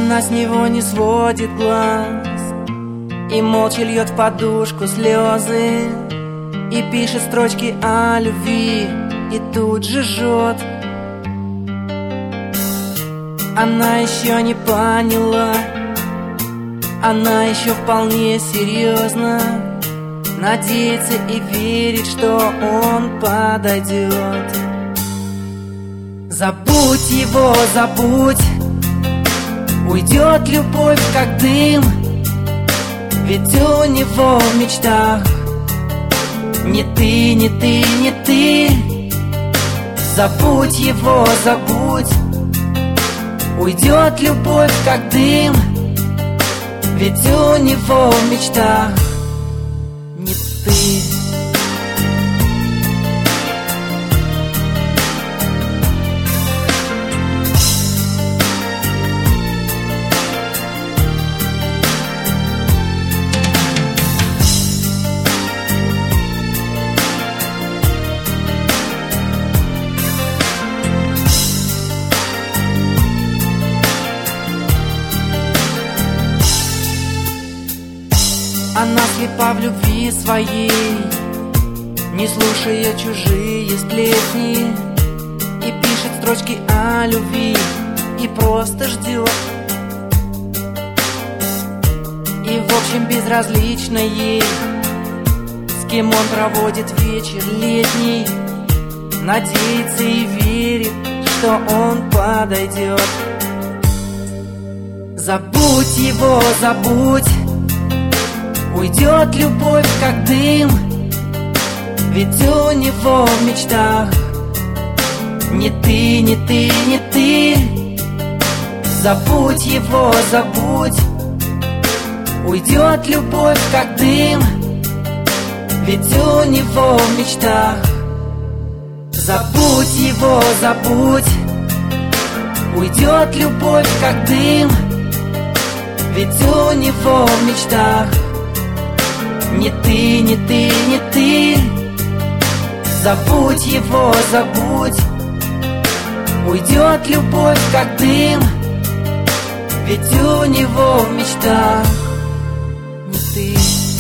Она с него не сводит глаз и молча льет в подушку слезы, и пишет строчки о любви, и тут же жжет. Она еще не поняла, она еще вполне серьезно надеется и верит, что он подойдет. Забудь его, забудь, уйдет любовь как дым, ведь у него в мечтах не ты, не ты, не ты. Забудь его, забудь, уйдет любовь как дым, ведь у него в мечтах не ты. Она слепа в любви своей, не слушая чужие сплетни, и пишет строчки о любви, и просто ждет. И в общем безразлично ей, с кем он проводит вечер летний, надеется и верит, что он подойдет. Забудь его, забудь, уйдет любовь как дым, ведь у него в мечтах не ты, не ты, не ты. Забудь его, забудь, уйдет любовь как дым, ведь у него в мечтах. Забудь его, забудь, уйдет любовь как дым, ведь у него в мечтах не ты, не ты, не ты. Забудь его, забудь, уйдет любовь как дым, ведь у него в мечтах не ты.